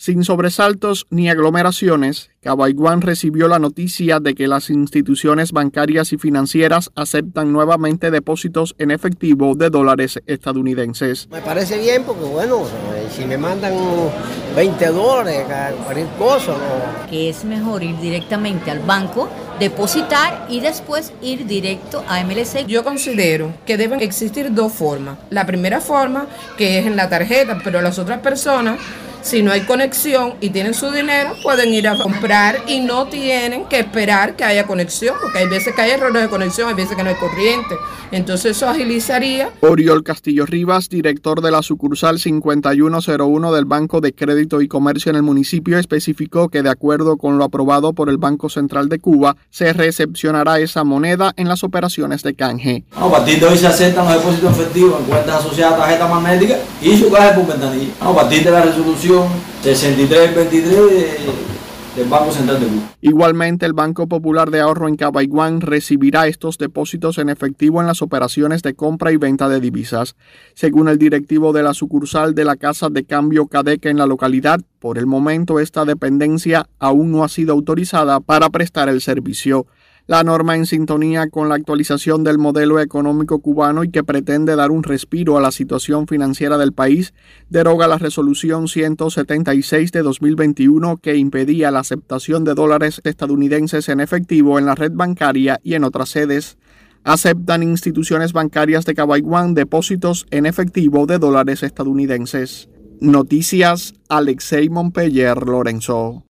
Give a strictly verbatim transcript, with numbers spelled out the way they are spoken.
Sin sobresaltos ni aglomeraciones, Cabaiguán recibió la noticia de que las instituciones bancarias y financieras aceptan nuevamente depósitos en efectivo de dólares estadounidenses. Me parece bien porque, bueno, si me mandan veinte dólares, cualquier cosa, ¿no? Que es mejor ir directamente al banco, depositar y después ir directo a M L C. Yo considero que deben existir dos formas. La primera forma, que es en la tarjeta, pero las otras personas, si no hay conexión y tienen su dinero, pueden ir a comprar y no tienen que esperar que haya conexión, porque hay veces que hay errores de conexión, hay veces que no hay corriente. Entonces eso agilizaría. Oriol Castillo Rivas, director de la sucursal cincuenta y uno cero uno del Banco de Crédito y Comercio en el municipio, especificó que de acuerdo con lo aprobado por el Banco Central de Cuba, se recepcionará esa moneda en las operaciones de canje. A partir de hoy se aceptan los depósitos efectivos en cuentas asociadas a tarjeta magnética y su caja por ventanilla. A partir de la resolución sesenta y tres veintitrés del Banco Central de Cuba. Igualmente, el Banco Popular de Ahorro en Cabaiguán recibirá estos depósitos en efectivo en las operaciones de compra y venta de divisas. Según el directivo de la sucursal de la Casa de Cambio Cadeca en la localidad, por el momento esta dependencia aún no ha sido autorizada para prestar el servicio. La norma, en sintonía con la actualización del modelo económico cubano y que pretende dar un respiro a la situación financiera del país, deroga la resolución ciento setenta y seis de dos mil veintiuno que impedía la aceptación de dólares estadounidenses en efectivo en la red bancaria y en otras sedes. Aceptan instituciones bancarias de Cabaiguán depósitos en efectivo de dólares estadounidenses. Noticias, Alexei Montpeller Lorenzo.